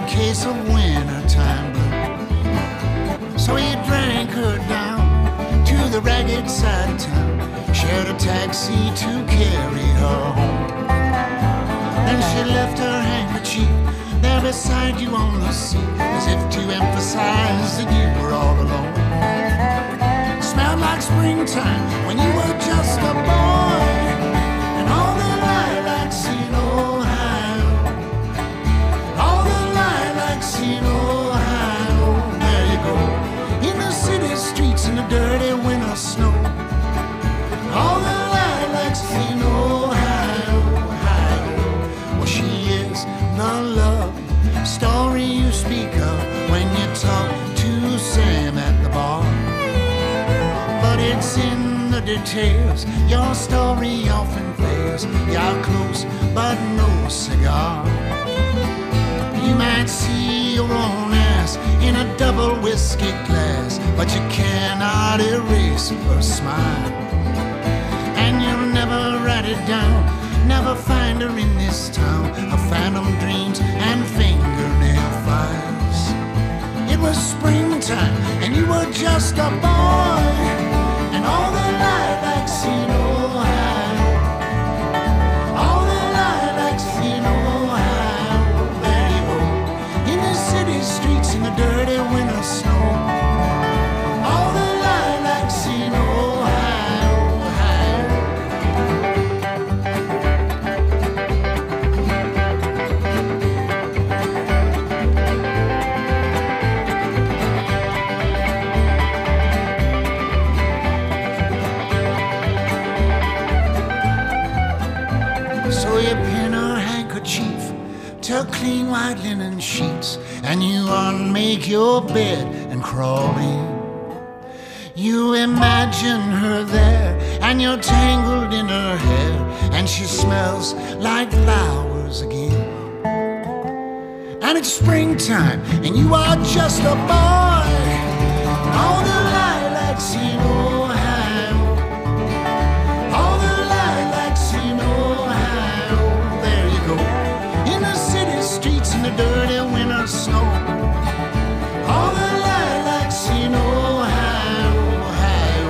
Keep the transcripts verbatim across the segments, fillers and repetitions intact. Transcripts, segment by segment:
case of wintertime blues. So he drank her down to the ragged side of town, shared a taxi to carry her home. Then she left her handkerchief there beside you on the seat, as if to emphasize that you were all alone. Smelled like springtime when you were just a boy, and all the lilacs in Ohio, all the lilacs in Ohio. There you go, in the city streets in the dirty winter snow, all the lilacs in Ohio, Ohio. Well, she is the love story you speak of when you talk to Sam at the bar. But it's in the details your story often fails. You're close but no cigar. You might see your own ass in a double whiskey glass, but you cannot erase her smile. And you'll never write it down, never find her in this town of phantom dreams and fingernail files. It was springtime and you were just a boy, and all the lilacs in Ohio, all the lilacs in Ohio. There you go, in the city streets in the dirty winter snow, all the lilacs in Ohio, Ohio. So you pin her handkerchief to clean white linen sheets, and you unmake your bed and crawl in. You imagine her there, and you're tangled in her hair, and she smells like flowers again. And it's springtime, and you are just a boy, and all the lilacs in Ohio, all the lilacs in Ohio. There you go, in the city streets in the dirty winter snow, all the lilacs in Ohio, Ohio.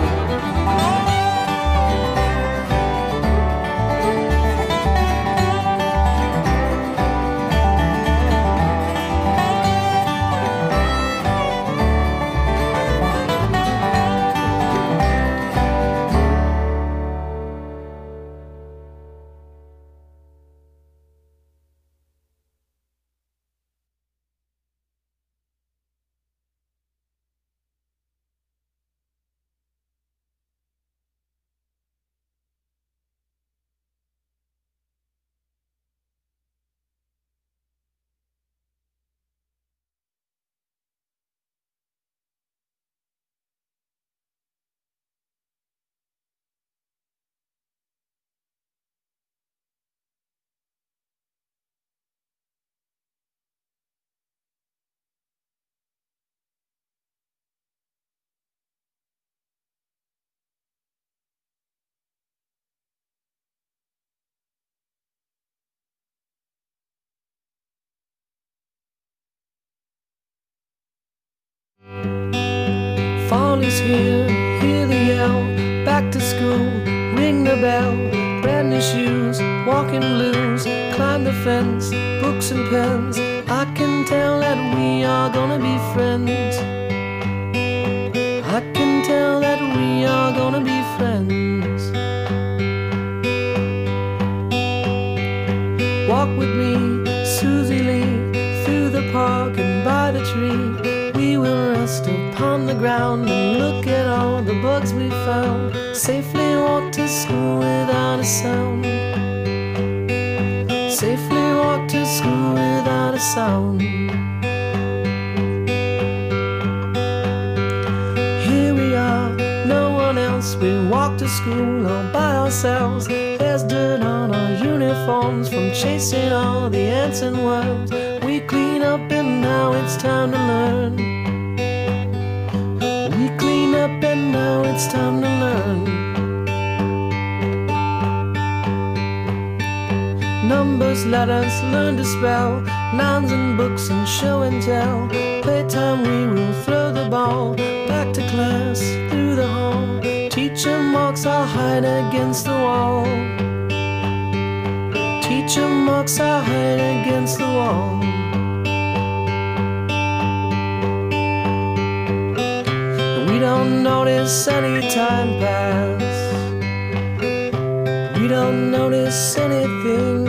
Fall is here, hear the yell, back to school, ring the bell, brand new shoes, walking blues, climb the fence, books and pens. I can tell that we are gonna be friends. I can tell that we are gonna be friends. Walk with me, Susie Lee, through the park and by the tree. We will rest upon the ground and look at all the bugs we found. Safely walk to school without a sound. Safely walk to school without a sound. Here we are, no one else. We walk to school all by ourselves. There's dirt on our uniforms from chasing all the ants and worms. We clean up and now it's time to learn. We clean up and now it's time to learn. Number Numbers, letters, learn to spell, nouns and books and show and tell. Playtime, we will throw the ball back to class through the hall. Teacher marks, I'll hide against the wall. Teacher marks, I'll hide against the wall. And we don't notice any time pass. We don't notice anything.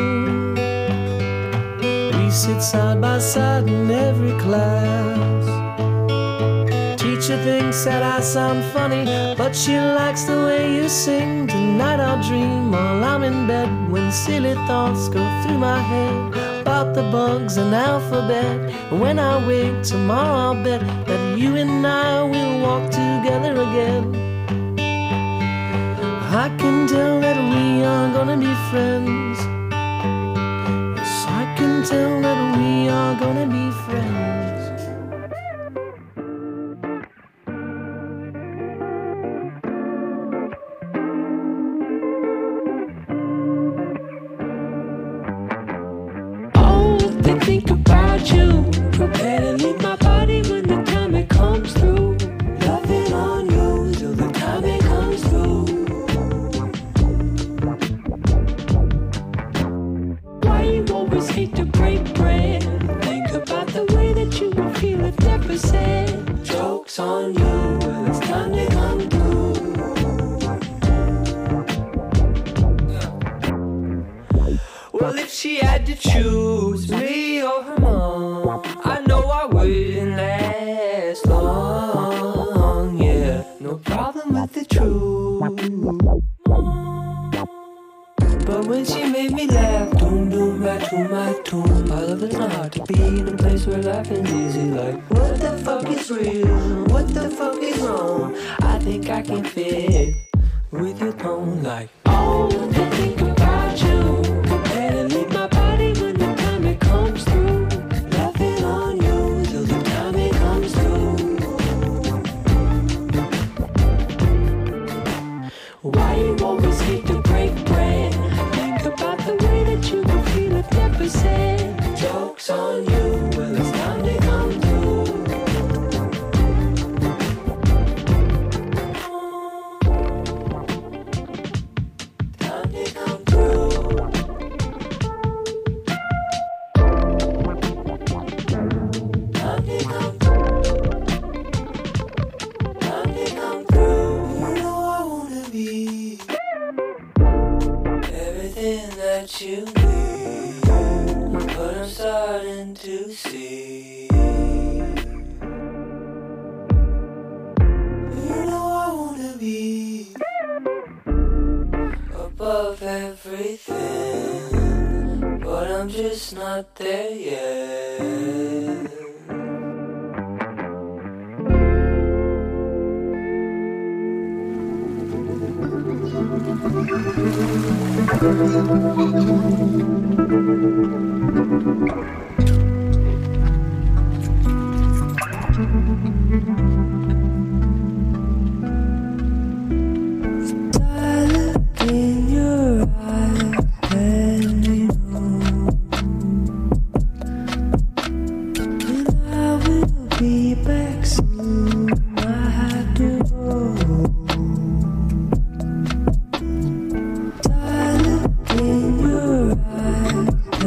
We sit side by side in every class. Teacher thinks that I sound funny, but she likes the way you sing. Tonight I'll dream while I'm in bed, when silly thoughts go through my head about the bugs and alphabet. And when I wake tomorrow, I'll bet that you and I will walk together again. I can tell that we are gonna be friends. Yes, I can tell that we are gonna be friends. Oh, they think about you. Prepare to leave my body when the time it comes through. Loving on you till the time it comes through. Always hate to break bread. Think about the way that you would feel if never said. Joke's on you, well it's time to come through. Well, if she had to choose me or her mom, I know I wouldn't last long. Yeah, no problem with the truth. But when she made me laugh, doom doom right to my tomb. I love it not to be in a place where life is easy. Like, what the fuck is real? What the fuck is wrong? I think I can fit with your tone. Like, oh, I think about you. Prepare to leave my body when the time it comes through. Laughing on you till the time it comes through. Why you always hate to break bread? About the way that you would feel if never said. Joke's on you, well it's time to come through. Time to come through. Time to come through. Time to come through. You know I wanna be everything that you need, but I'm starting to see. You know I wanna be above everything, but I'm just not there yet. Look in your eyes and you know, and I will be back soon. I have to go. Look in your eyes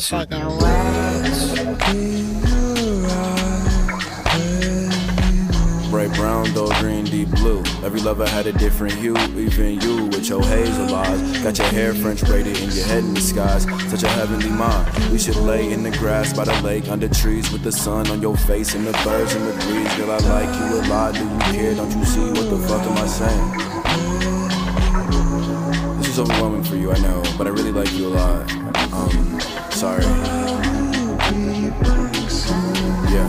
motherfucking words. Bright brown, dull green, deep blue. Every lover had a different hue. Even you with your hazel eyes. Got your hair French braided and your head in the skies. Such a heavenly mind. We should lay in the grass by the lake under trees with the sun on your face and the birds in the breeze. Girl, I like you a lot. Do you care? Don't you see? What the fuck am I saying? This is overwhelming for you, I know, but I really like you a lot. Um, sorry. Yeah.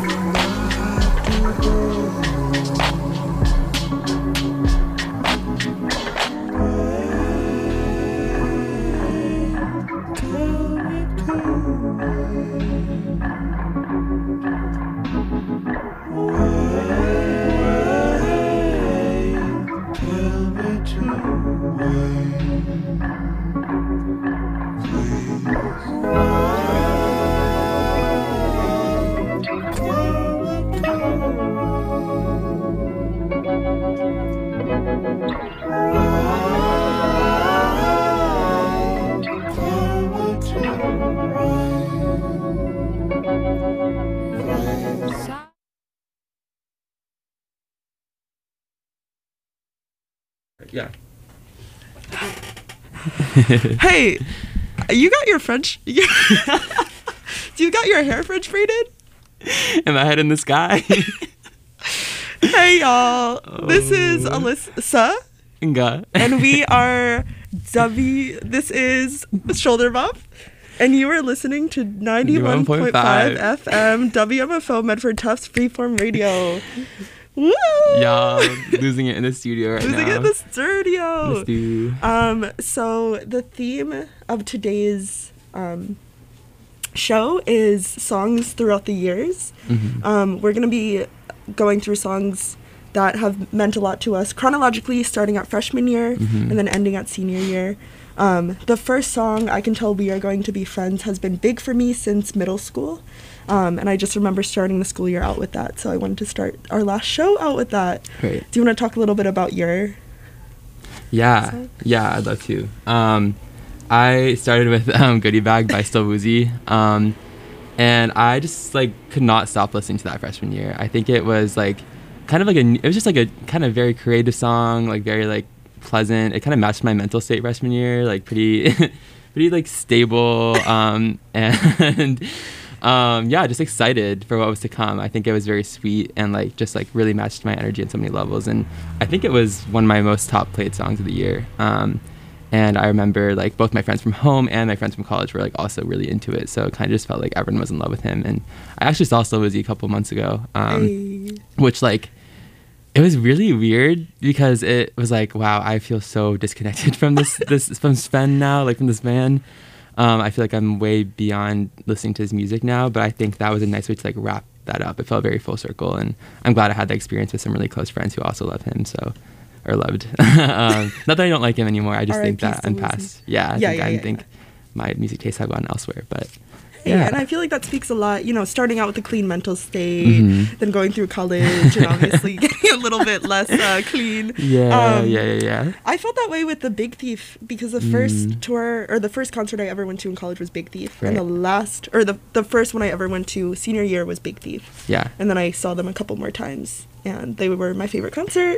Yeah. Hey, you got your French. You, you got your hair French braided? And my head in the sky. Hey, y'all. Oh. This is Alyssa. Nga. And we are W. This is Shoulder Bump. And you are listening to ninety-one point five F M W M F O Medford Tufts Freeform Radio. Woo! Y'all losing it in the studio right losing now. Losing it in the studio. Let's do. Um, so the theme of today's um, show is songs throughout the years. Mm-hmm. Um, we're going to be going through songs that have meant a lot to us chronologically, starting at freshman year mm-hmm. and then ending at senior year. Um, the first song, I Can Tell We Are Going to Be Friends, has been big for me since middle school. Um, and I just remember starting the school year out with that. So I wanted to start our last show out with that. Great. Do you want to talk a little bit about your Yeah. song? Yeah, I'd love to. Um, I started with um, Goodie Bag by Still Woozy. Um, and I just like could not stop listening to that freshman year. I think it was like kind of like a, it was just like a kind of very creative song, like very like pleasant. It kind of matched my mental state freshman year, like pretty, pretty like stable. Um, and um, yeah, just excited for what was to come. I think it was very sweet and like just like really matched my energy on so many levels. And I think it was one of my most top played songs of the year. Um, and I remember like both my friends from home and my friends from college were like also really into it. So it kind of just felt like everyone was in love with him. And I actually saw Still Woozy a couple months ago, um, Hey. which like, it was really weird because it was like, wow, I feel so disconnected from this, this from Sven now, like from this man. Um, I feel like I'm way beyond listening to his music now, but I think that was a nice way to like wrap that up. It felt very full circle, and I'm glad I had that experience with some really close friends who also love him, so or loved. um, not that I don't like him anymore. I just R I P think that I'm Still Woozy. past. Yeah, I Yeah, think yeah, I yeah, think yeah. my music tastes have gone elsewhere, but. Yeah. Yeah. And I feel like that speaks a lot, you know, starting out with a clean mental state, Mhm. then going through college and obviously getting a little bit less uh, clean. Yeah, Um, yeah, yeah, yeah. I felt that way with the Big Thief because the first Mm. tour or the first concert I ever went to in college was Big Thief. Right. And the last, or the, the first one I ever went to senior year was Big Thief. Yeah. And then I saw them a couple more times and they were my favorite concert.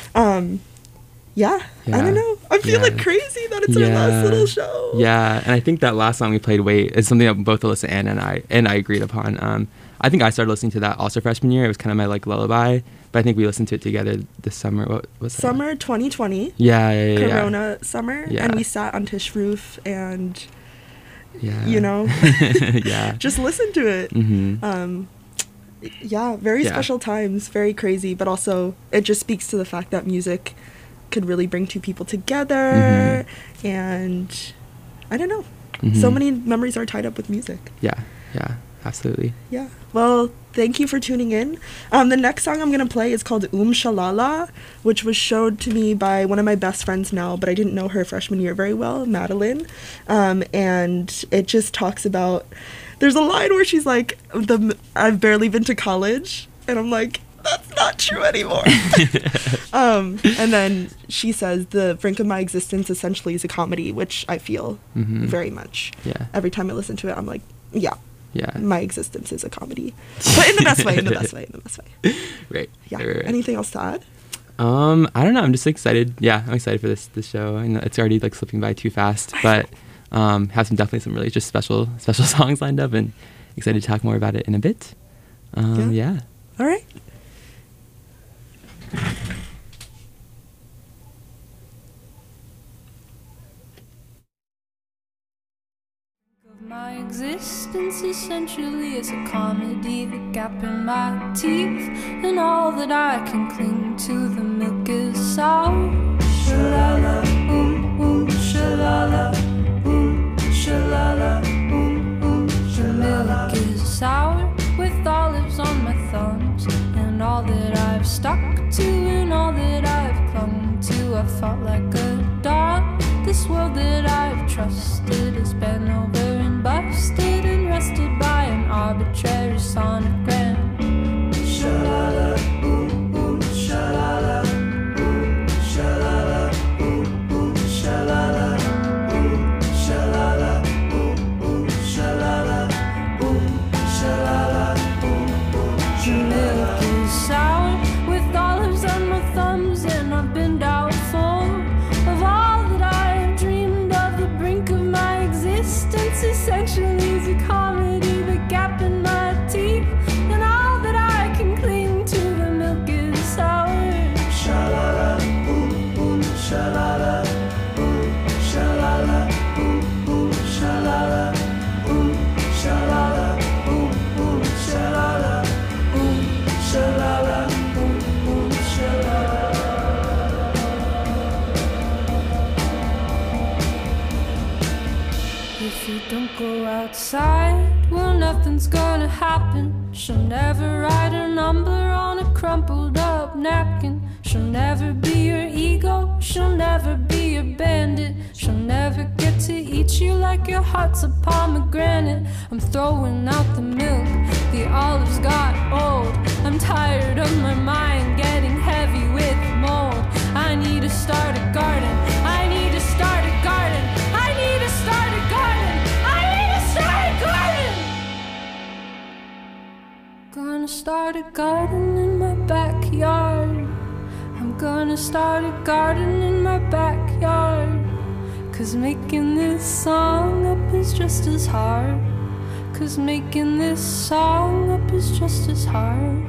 Um, yeah, I Yeah. don't know. I'm feeling Yeah. crazy that it's our last Yeah. little show. Yeah, and I think that last song we played, "Wait," is something that both Alyssa and, and I and I agreed upon. Um, I think I started listening to that also freshman year. It was kind of my like lullaby, but I think we listened to it together this summer. What was that? Summer twenty twenty. Yeah, yeah, yeah. yeah. Corona summer, Yeah. and we sat on Tish roof and Yeah. you know yeah. just listened to it. Mm-hmm. Um, yeah, very Yeah. special times, very crazy, but also it just speaks to the fact that music could really bring two people together, Mm-hmm. and I don't know. Mhm. So many memories are tied up with music. Yeah, yeah, absolutely. Yeah. Well, thank you for tuning in. Um, the next song I'm gonna play is called Um Shalala, which was showed to me by one of my best friends now, but I didn't know her freshman year very well, Madeline. Um, and it just talks about. There's a line where she's like, "The I've barely been to college," and I'm like, that's not true anymore. um, and then she says, "The brink of my existence essentially is a comedy," which I feel Mhm. very much. Yeah. Every time I listen to it, I'm like, Yeah. Yeah. My existence is a comedy, but in the best way. In the best way. In the best way. Right. Yeah. Right, right, right. Anything else to add? Um, I don't know. I'm just excited. Yeah, I'm excited for this this show. I know it's already like slipping by too fast, but um, have some definitely some really just special special songs lined up, and excited to talk more about it in a bit. Um, yeah. yeah. All right. My existence essentially is a comedy, the gap in my teeth, and all that I can cling to, the milk is sour. Shalala, ooh, ooh, shalala, ooh, shalala, ooh, ooh, the milk is sour with olives on my thumbs, and all that I've stuck to and all that I've clung to, I fought like a dog. This world that I've trusted has been over and busted and rested by an arbitrary sonogram. Shalala, ooh, ooh, shalala, ooh, shalala, ooh, ooh, shalala, ooh, shalala, ooh, ooh, shalala, ooh, shalala, ooh, ooh, shalala. The milk is sour with olives on my thumbs, and I've been doubtful of all that I've dreamed of. The brink of my existence essentially is a comedy, the gap in my teeth, and all that I can cling to, the milk is sour. Shalala, ooh, ooh, shalala, ooh, shalala, ooh, ooh, shalala, ooh, shalala, ooh, ooh, shalala, ooh, shalala, ooh, ooh, shalala. If you don't go outside, well, nothing's gonna happen. She'll never write her number on a crumpled up napkin. She'll never be your ego, she'll never be your bandit. She'll never get to eat you like your heart's a pomegranate. I'm throwing out the milk, the olives got old. I'm tired of my mind getting heavy with mold. I need to start a garden, I need to start a garden, I need to start a garden, I need to start a garden. Gonna start a garden in my backyard. I'm gonna start a garden in my backyard. Cause making this song up is just as hard. Cause making this song up is just as hard.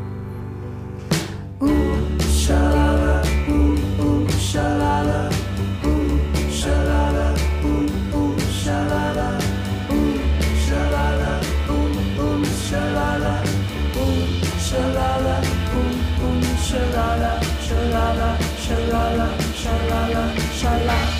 Ooh, shalala, ooh, ooh, shalala, ooh, shalala, ooh, ooh, shalala, ooh, shalala, ooh, ooh, shalala, ooh, shalala, ooh, ooh, shalala, shalala, shalala, shalala, shalala.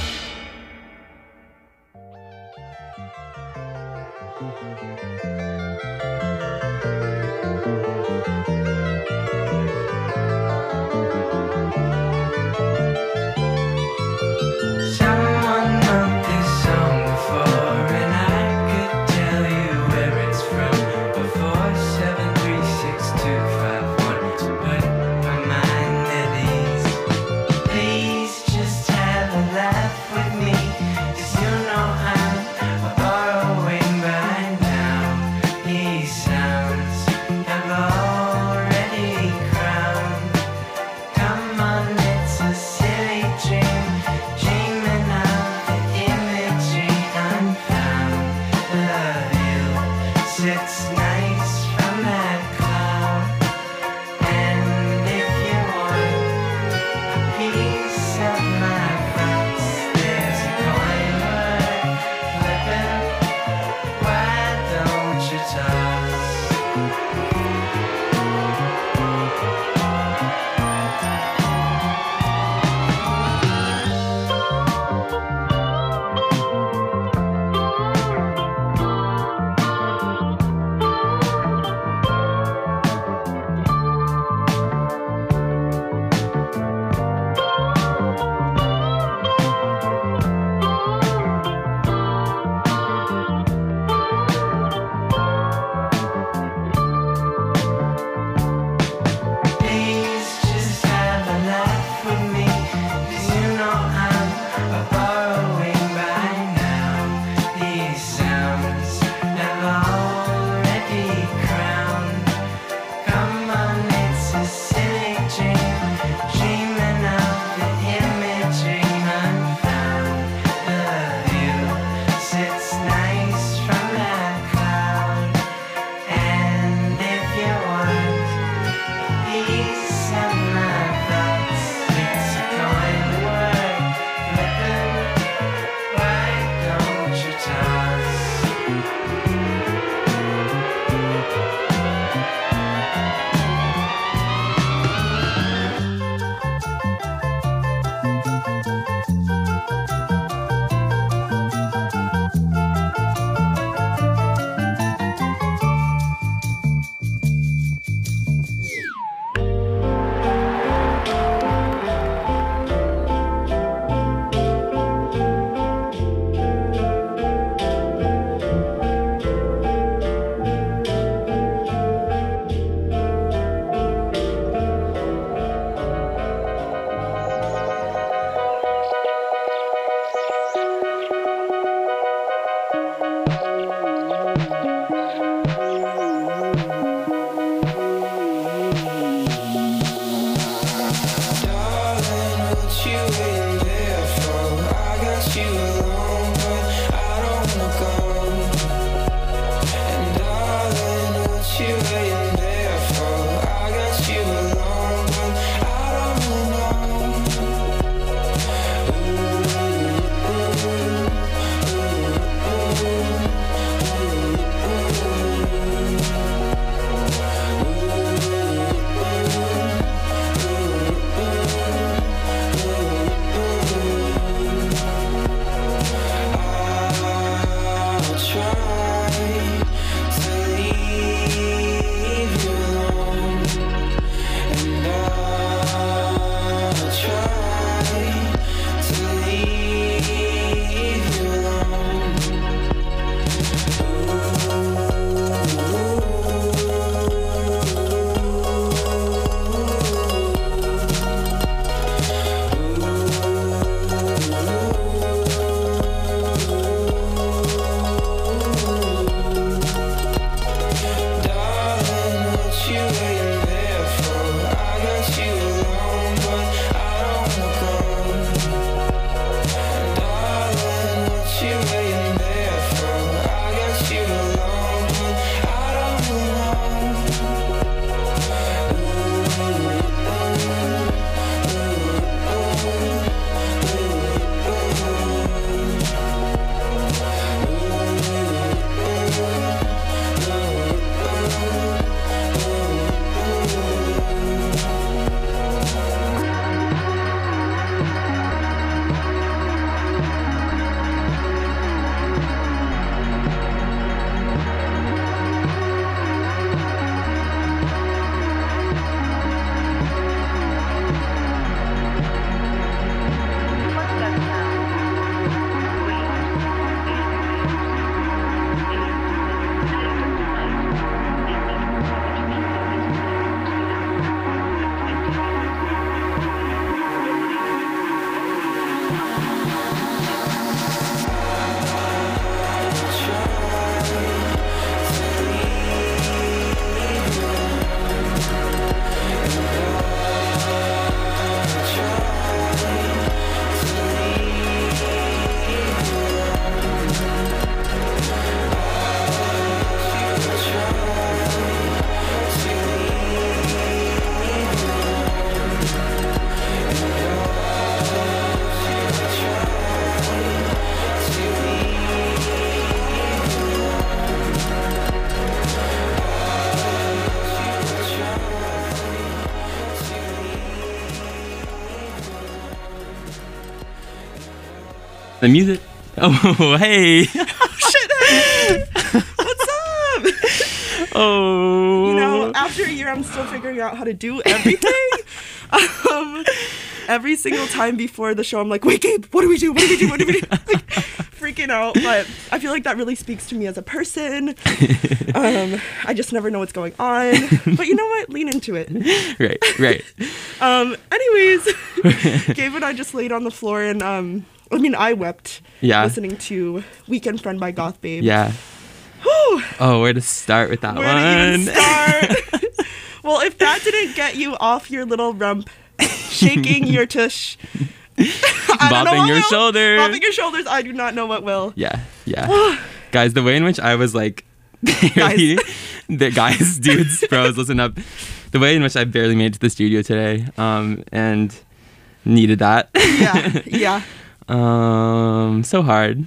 Peace. The music. Oh, hey. Shit, hey. What's up? Oh. You know, after a year, I'm still figuring out how to do everything. um, every single time before the show, I'm like, wait, Gabe, what do we do? What do we do? What do we do? Like, freaking out. But I feel like that really speaks to me as a person. Um, I just never know what's going on. But you know what? Lean into it. Right, right. um, anyways, Gabe and I just laid on the floor and, um, I mean, I wept Yeah. listening to Weekend Friend by Goth Babe. Yeah. Whew. Oh, where to start with that Where one? to even start? Well, if that didn't get you off your little rump, shaking your tush, I don't know Bopping what your will. shoulders. Bopping your shoulders, I do not know what will. Yeah, yeah. Guys, the way in which I was like, Guys. the guys, dudes, bros, listen up. The way in which I barely made it to the studio today, um, and needed that. Yeah, yeah. Um, so hard.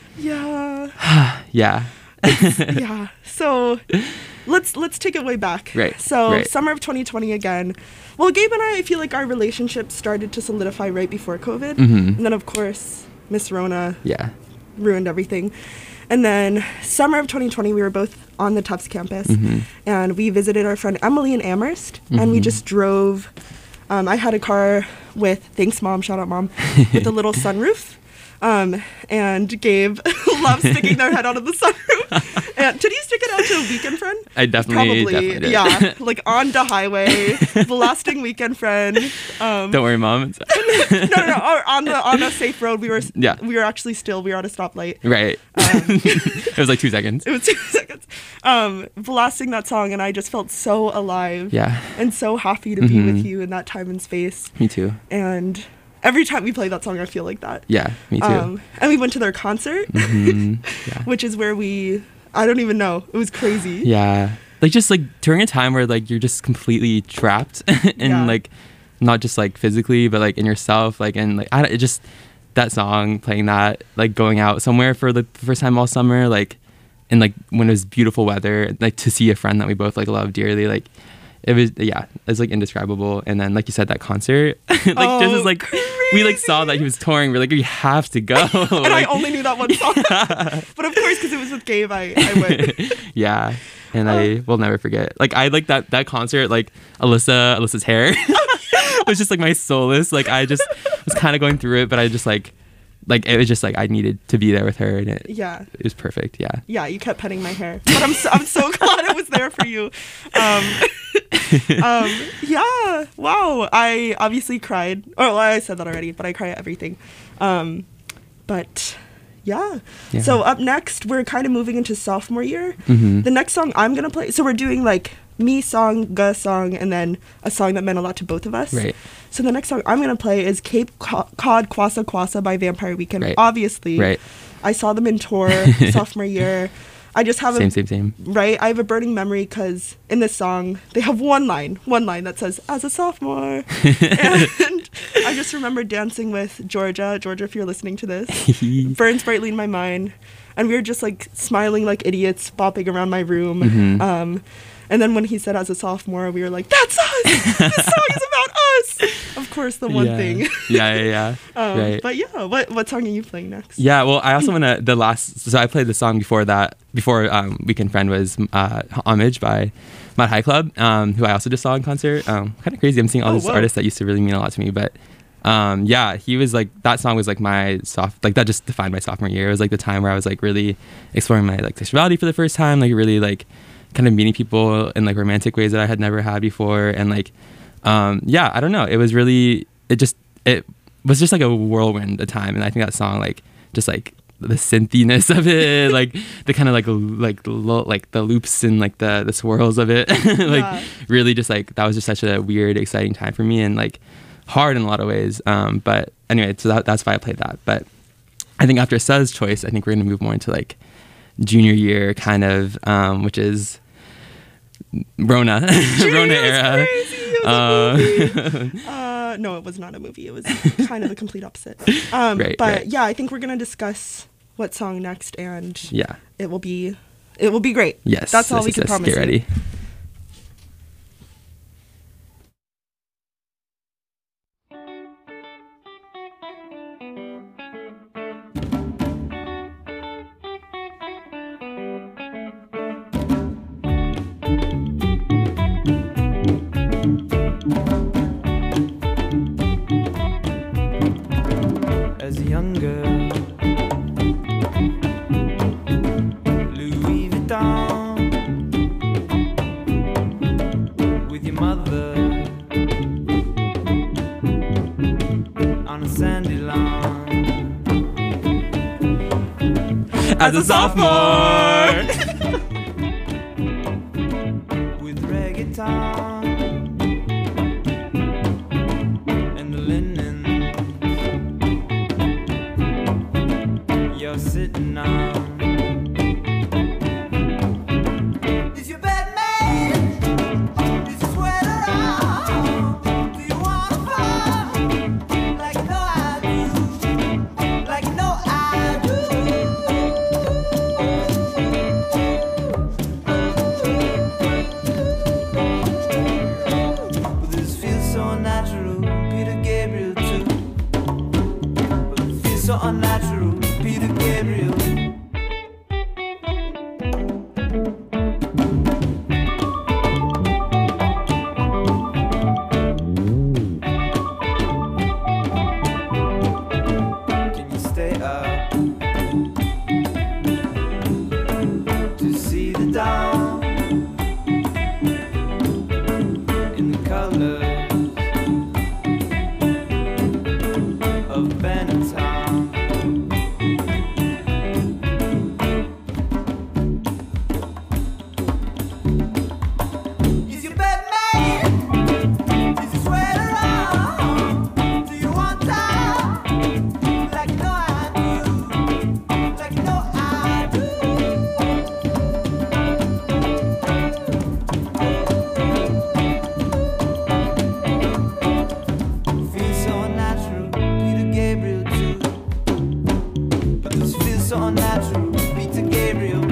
Yeah. Yeah. Yeah. So let's let's take it way back. Right, So right. summer of twenty twenty again. Well, Gabe and I, I feel like our relationship started to solidify right before COVID. Mhm. And then of course, Miss Rona Yeah. ruined everything. And then summer of twenty twenty, we were both on the Tufts campus, Mhm. and we visited our friend Emily in Amherst, and we Mhm. just drove. Um, I had a car with, thanks mom, shout out mom, with a little sunroof. Um, and Gabe loves sticking their head out of the sunroof. And did he stick it out to a Weekend Friend? I definitely, Probably, definitely did. yeah. Like on the highway, blasting Weekend Friend. Um, Don't worry, mom. no, no, no. Or on the on a safe road, we were Yeah. we were actually still we were at a stoplight. Right. Um, It was like two seconds. It was two seconds. Um, blasting that song, and I just felt so alive. Yeah. And so happy to be Mhm. with you in that time and space. Me too. And every time we play that song, I feel like that. Yeah, me too. Um, and we went to their concert, Mhm. Yeah. which is where we, I don't even know. It was crazy. Yeah. Like just like during a time where like you're just completely trapped in Yeah. like not just like physically but like in yourself, like and like I don't, it just that song playing that like going out somewhere for the first time all summer, like and like when it was beautiful weather, like to see a friend that we both like love dearly, like it was yeah it's like indescribable. And then like you said, that concert like Oh, just as like we like saw that he was touring, we're like we have to go. And like, I only knew that one song. But of course, because it was with Gabe, I, I went. Yeah, and I will never forget. Like I like that that concert. Like Alyssa, Alyssa's hair was just like my solace. Like I just was kind of going through it, but I just like, like it was just like I needed to be there with her, and it, Yeah. it was perfect. Yeah. Yeah, you kept petting my hair. But I'm so, I'm so glad it was there for you. Um, um, yeah, wow. I obviously cried. Oh, well, I said that already, but I cry at everything. Um, but yeah. Yeah. So up next, we're kind of moving into sophomore year. Mhm. The next song I'm going to play, so we're doing like me song, Ga song, and then a song that meant a lot to both of us. Right. So the next song I'm going to play is Cape Co- Cod Kwasa Kwasa by Vampire Weekend. Right. Obviously. Right. I saw them in tour sophomore year. I just have Same, a same, same. right. I have a burning memory because in this song they have one line, one line that says "as a sophomore," and I just remember dancing with Georgia. Georgia, if you're listening to this, burns brightly in my mind, and we were just like smiling like idiots, bopping around my room. Mhm. Um, and then when he said "as a sophomore," we were like, "That's us! This song is about us!" Of course, the one yeah. thing. yeah, yeah, yeah. um, right. But yeah, what what song are you playing next? Yeah, well, I also want to, the last, so I played the song before that, before um, Weekend Friend was uh, Homage by Mad High Club, um, who I also just saw in concert. Um, kind of crazy, I'm seeing all Oh, these whoa. artists that used to really mean a lot to me, but um, yeah, he was like, that song was like my soft, like that just defined my sophomore year. It was like the time where I was like really exploring my like sexuality for the first time, like really like kind of meeting people in like romantic ways that I had never had before. And like, um, yeah, I don't know, it was really, it just, it was just like a whirlwind of time. And I think that song, like, just like the synthiness of it, like the kind of like, l- like, lo- like the loops and like the, the swirls of it, like Yeah. really just like, that was just such a weird, exciting time for me and like hard in a lot of ways. Um, but anyway, so that, that's why I played that. But I think after Seth's choice, I think we're going to move more into like junior year kind of, um, which is Rona, Rona era. Uh, Uh, uh, no, it was not a movie. It was kind of the complete opposite. Um, Right, but right. yeah, I think we're gonna discuss what song next, and yeah. it will be, it will be great. Yes. That's all yes, we yes, can yes. promise. Get you. ready. as a sophomore. With reggaeton and the linen you're sitting on. Is your bed made? Is your sweater on? Do you wanna fall? Like you know I do. Like you know I do. But this feels so unnatural, Peter Gabriel too. But it feels so unnatural, Peter Gabriel. Can you stay up to see the dawn in the colors of Benetton? Is your bed made? Is your sweater on? Do you want time? Like you know I do. Like you know I do. Feels so unnatural, Peter Gabriel too. But this feels so unnatural, Peter Gabriel.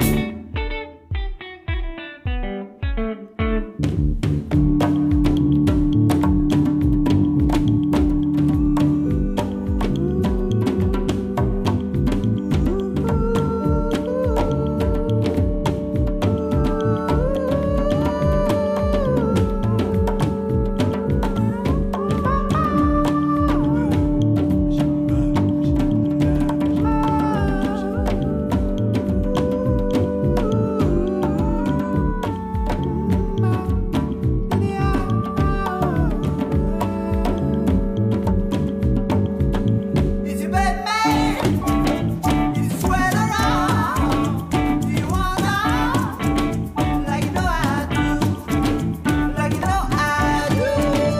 Is your bed made? Is your sweater on? Do you want on? Like you know I do. Like you know I do.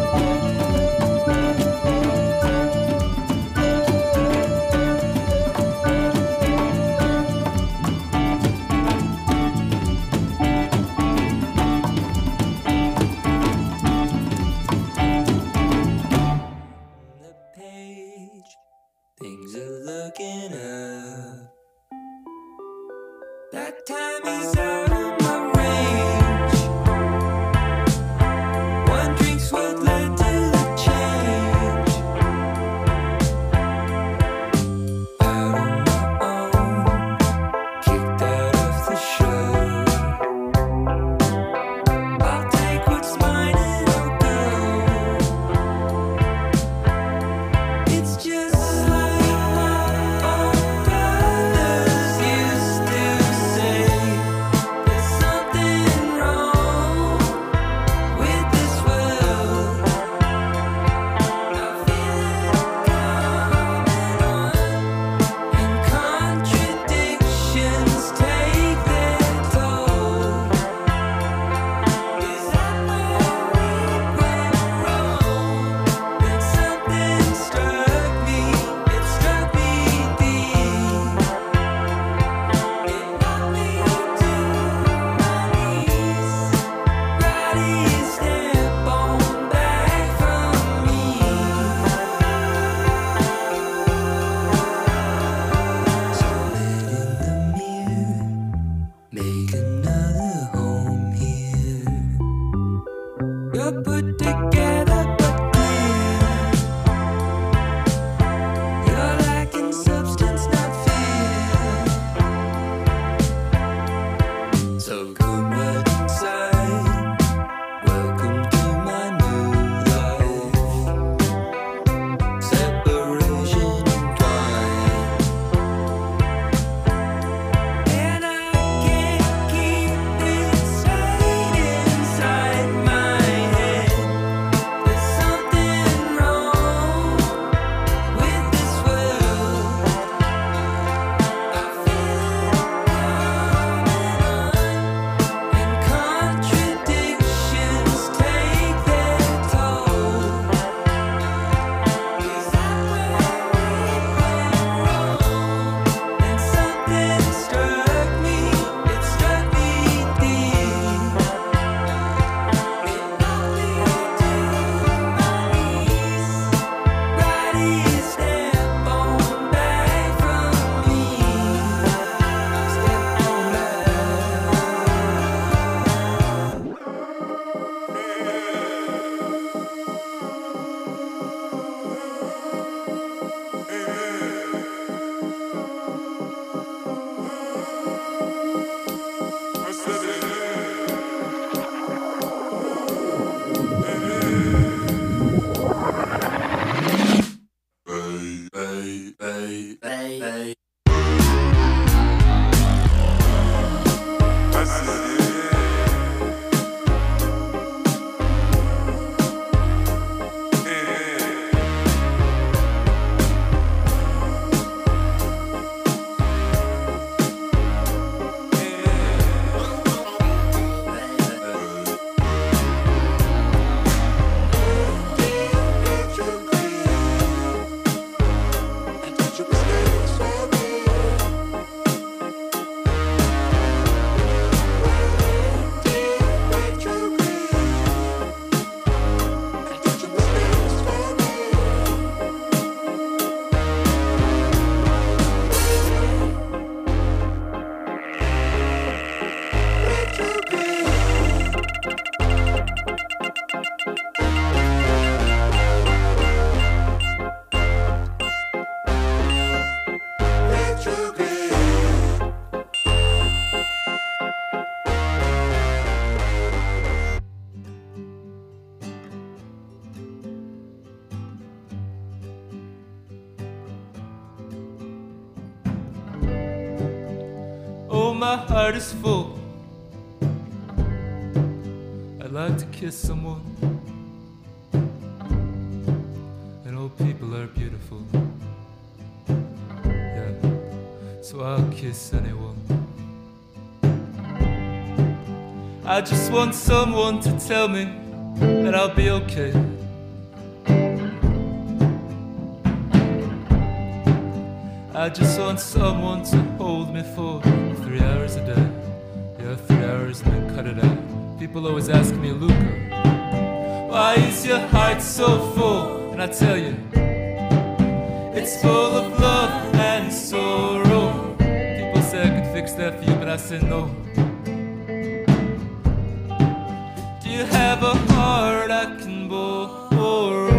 The page, things are looking up. That time is out of my range. One drink's what led to the change. Out on my own, kicked out of the show. I'll take what's mine and I'll go. It's just like my old brothers used to say. my heart is full. I'd like to kiss someone, and old people are beautiful. Yeah, so I'll kiss anyone. I just want someone to tell me that I'll be okay. I just want someone to hold me for three hours a day. Yeah, three hours and then cut it out. People always ask me, Luca, why is your heart so full? And I tell you, it's full of love and sorrow. People say I could fix that for you, but I say no. Do you have a heart I can borrow?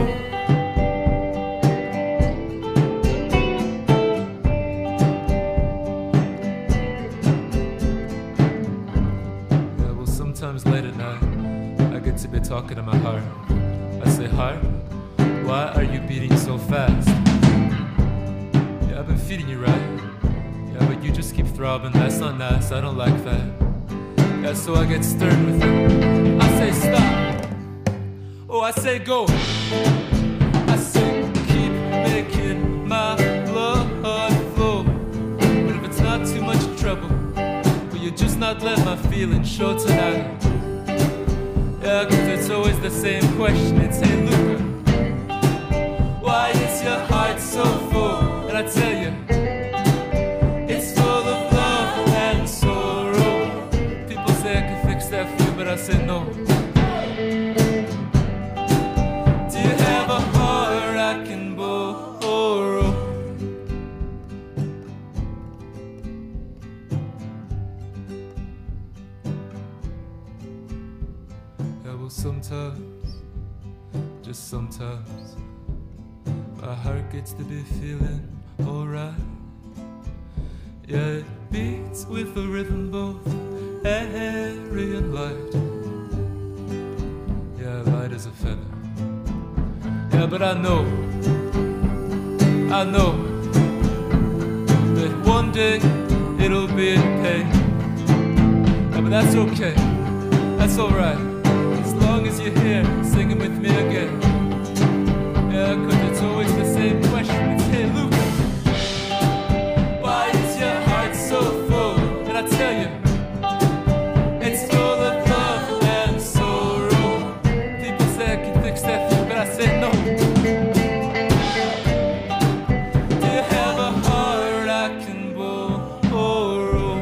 Sometimes late at night, I get to be talking to my heart. I say, heart, why are you beating so fast? Yeah, I've been feeding you right. Yeah, but you just keep throbbing. That's not nice, I don't like that. Yeah, so I get stern with it. I say, stop. Oh, I say, go. I say, keep making my blood flow. But if it's not too much trouble, you just not let my feelings show tonight. Yeah, cause it's always the same question. It's, hey Luca, why is your heart so full? And I tell you, it's full of love and sorrow. People say I can fix that for you, but I say no. Do you have a heart I can borrow? Sometimes, just sometimes, my heart gets to be feeling alright. Yeah, it beats with a rhythm both airy and light. Yeah, light as a feather. Yeah, but I know, I know that one day it'll be in pain. Yeah, but that's okay, that's alright. As long as you're here, singing with me again. Yeah, cause it's always the same question. It's, hey Luca, why is your heart so full? And I tell you, it's full of love and sorrow. People say I can fix that for you, but I say no. Do you have a heart I can borrow?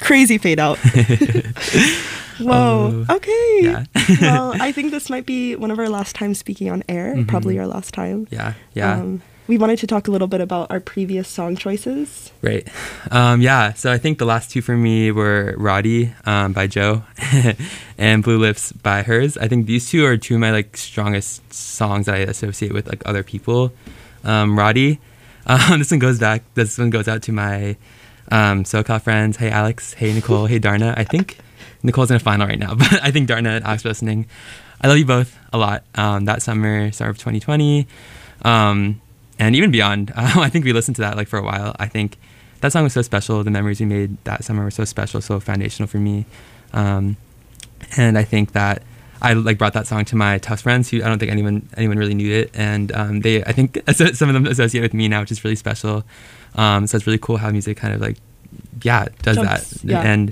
Crazy fade out. Whoa. Oh, okay. yeah. Well, I think this might be one of our last times speaking on air. Mhm. Probably our last time. Yeah, yeah. Um, we wanted to talk a little bit about our previous song choices. Right. Um, yeah, so I think the last two for me were Roddy um, by Joe and Blue Lips by Hers. I think these two are two of my like strongest songs that I associate with like other people. Um, Roddy, um, this one goes back, this one goes out to my um, SoCal friends. Hey Alex, hey Nicole, hey Darna. I think Nicole's in a final right now, but I think Darna and Alex are listening. I love you both a lot. Um, that summer, summer of twenty twenty. Um, And even beyond, uh, I think we listened to that like for a while. I think that song was so special. The memories we made that summer were so special, so foundational for me. Um, and I think that I like brought that song to my Tufts friends, who I don't think anyone anyone really knew it. And um, they, I think some of them associate with me now, which is really special. Um, so it's really cool how music kind of like, yeah, does Jumps, that. yeah. And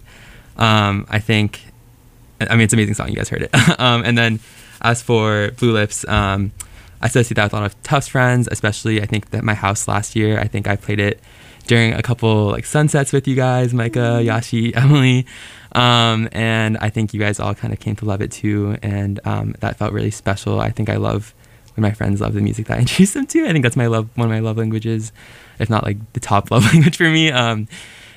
um, I think, I mean, it's an amazing song. You guys heard it. um, and then as for Blue Lips, um, I associate that with a lot of Tufts friends, especially I think that my house last year, I think I played it during a couple like sunsets with you guys, Micah, Yashi, Emily. Um, and I think you guys all kind of came to love it too. And um, that felt really special. I think I love when my friends love the music that I introduced them to. I think that's my love, one of my love languages, if not like the top love language for me. Um,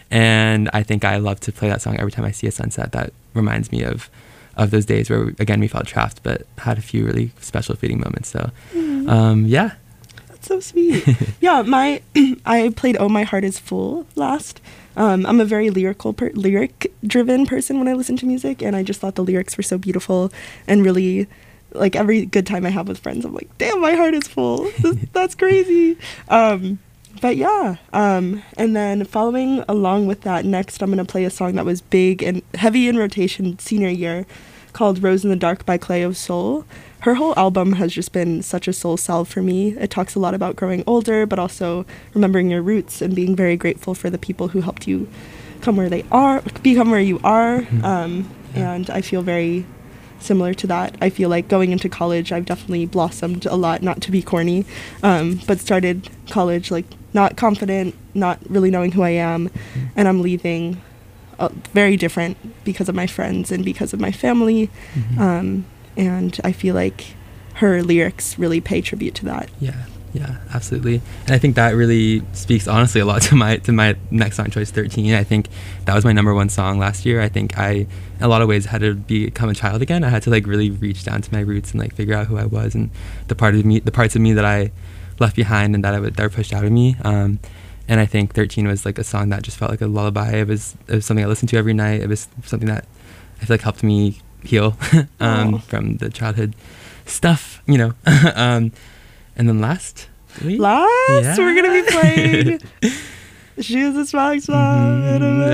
and I think I love to play that song every time I see a sunset. That reminds me of of those days where, again, we felt trapped, but had a few really special fleeting moments. So, um, yeah. That's so sweet. Yeah, my I played "Oh My Heart Is Full" last. Um, I'm a very lyrical, per- lyric-driven person when I listen to music, and I just thought the lyrics were so beautiful and really, like every good time I have with friends, I'm like, damn, my heart is full. This, that's crazy. Um, but yeah, um, and then following along with that, next I'm gonna play a song that was big and heavy in rotation senior year, called Rose in the Dark by Clay of Soul. Her whole album has just been such a soul salve for me. It talks a lot about growing older, but also remembering your roots and being very grateful for the people who helped you come where they are, become where you are. Um, and I feel very similar to that. I feel like going into college, I've definitely blossomed a lot, not to be corny, um, but started college like not confident, not really knowing who I am, and I'm leaving Uh, very different because of my friends and because of my family. Mm-hmm. Um, and I feel like her lyrics really pay tribute to that. Yeah, yeah, absolutely. And I think that really speaks honestly a lot to my to my next song choice, thirteen. I think that was my number one song last year. I think I, in a lot of ways, had to become a child again. I had to like really reach down to my roots and like figure out who I was and the part of me, the parts of me that I left behind and that I would, that were pushed out of me. Um, And I think thirteen was like a song that just felt like a lullaby. It was, it was something I listened to every night. It was something that I feel like helped me heal um, from the childhood stuff, you know. um, and then last, Last, yeah. we're going to be playing She's a Strong Song.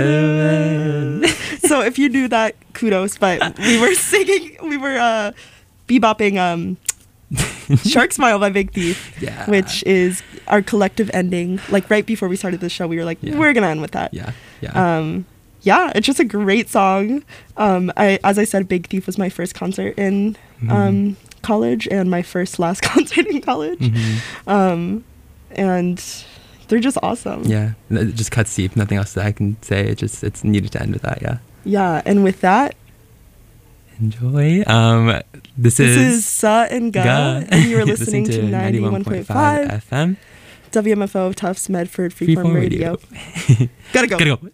So if you knew that, kudos. But we were singing, we were uh, bebopping um, Shark Smile by Big Thief, Yeah. which is our collective ending. Like right before we started the show, we were like, Yeah. we're gonna end with that. Yeah, yeah. Um, yeah, it's just a great song. Um, I, as I said, Big Thief was my first concert in Mhm. um, college and my first last concert in college. Mhm. Um, and they're just awesome. Yeah, it just cuts deep. Nothing else that I can say. It just, it's needed to end with that. Yeah. Yeah, and with that, Enjoy. Um, this, this is, is Sa and Ga, Ga. and you are listening, to ninety-one point five F M. W M F O Tufts Medford Freeform, Freeform Radio. Radio. Gotta go. Gotta go.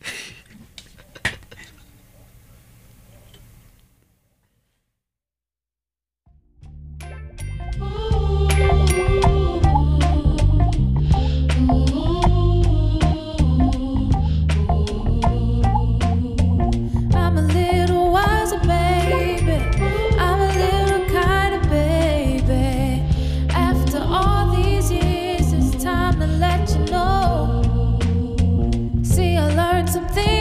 I'm a little wiser, baby. I'm a little kind of baby. After all these years, it's time to let you know. See, I learned some things.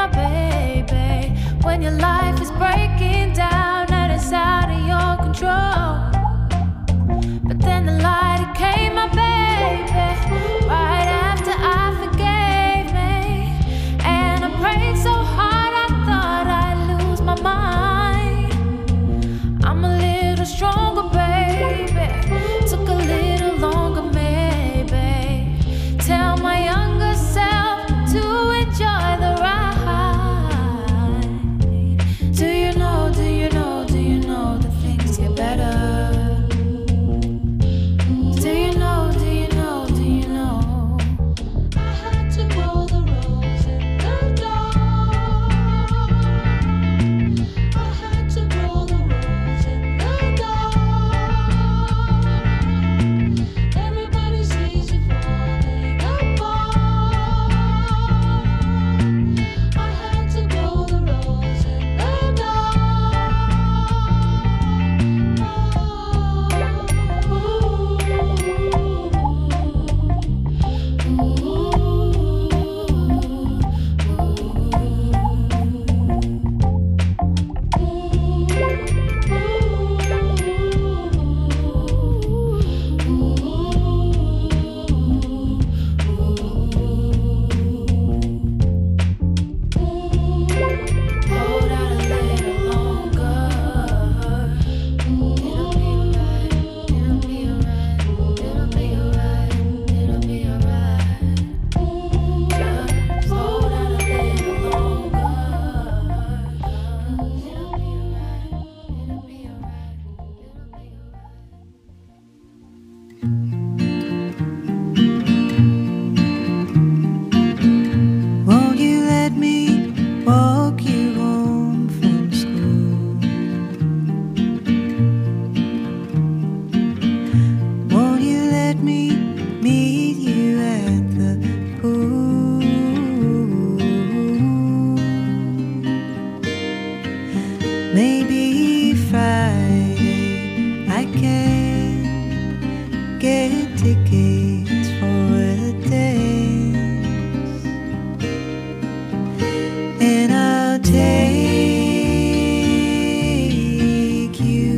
my baby. When your life is breaking down and it's out of your control. But then the light it came, my baby, right after I forgave me. And I prayed so hard I thought I'd lose my mind. I'm a little stronger, baby. Took a little longer, maybe. Tell my younger self to enjoy the ride. Do you know, do you know, do you know that things get better? Do you know, do you know, do you know? I had to roll the rolls in the dark. I had to roll the rolls in the dark. Everybody sees you falling apart. I had to roll the rolls in the Hold out a little longer. It'll be alright. It'll be alright. It'll be alright. It'll be alright. Just hold out a little longer. It'll be alright. It'll be alright. It'll be alright. Won't you let me walk you home from school? Won't you let me meet you at the pool? Maybe Friday I can get tickets for a dance, and I'll take you.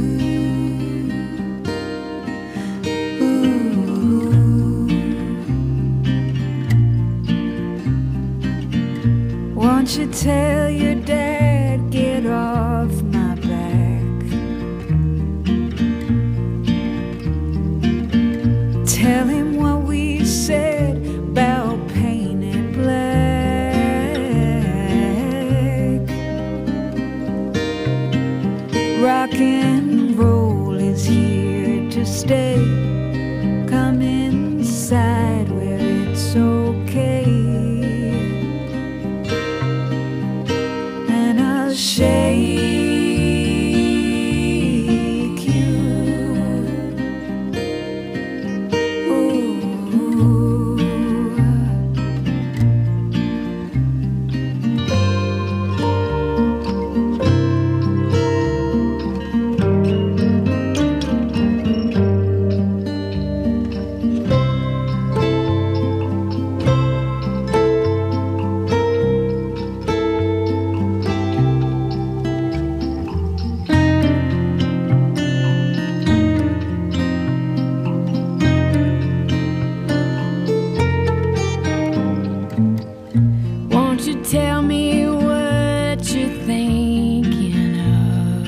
Ooh. Won't you tell your dad, get off my back? Tell him what we said about painted black. Rock and roll is here to stay. Come inside where it's okay, and I'll shake you. Ooh. Won't you tell me what you're thinking of?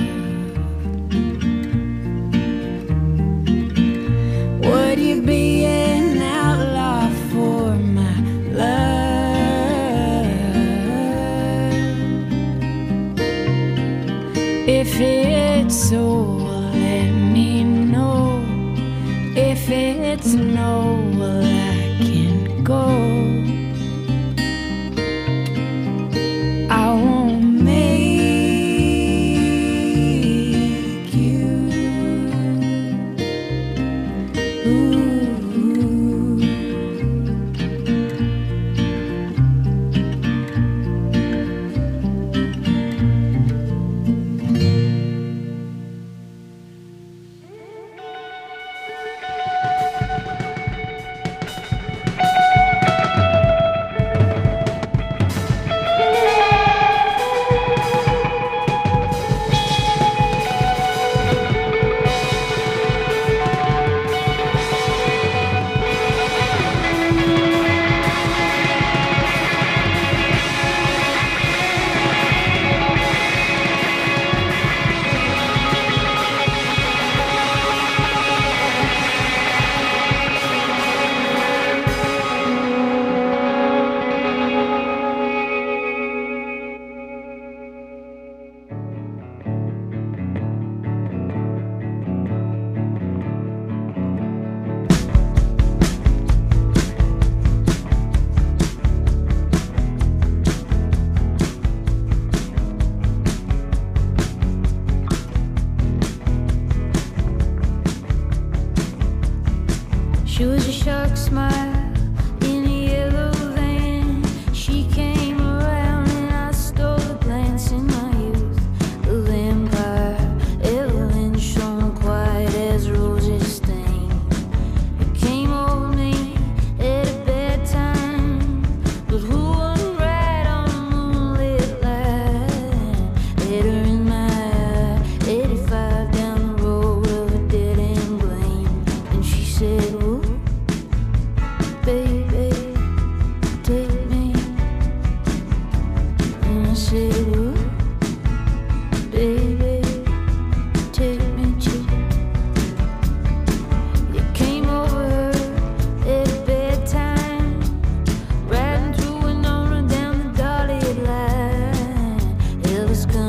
Would you be an outlaw for my love? If it's so, let me know. If it's no, well, I can go. I won't make you. Ooh. Chuck smile in a yellow van. She came around and I stole a glance in my youth. The vampire Evelyn shone quiet as roses stain. It came over me at a bad time, but who wouldn't ride on a moonlit line? Had her in my eye, eighty-five down the road of a dead end blame. And she said, "Ooh, baby, take me." And I said, "Ooh, baby, take me too." You came over at a bad time, riding through Winona down the Dotted line. Elvis come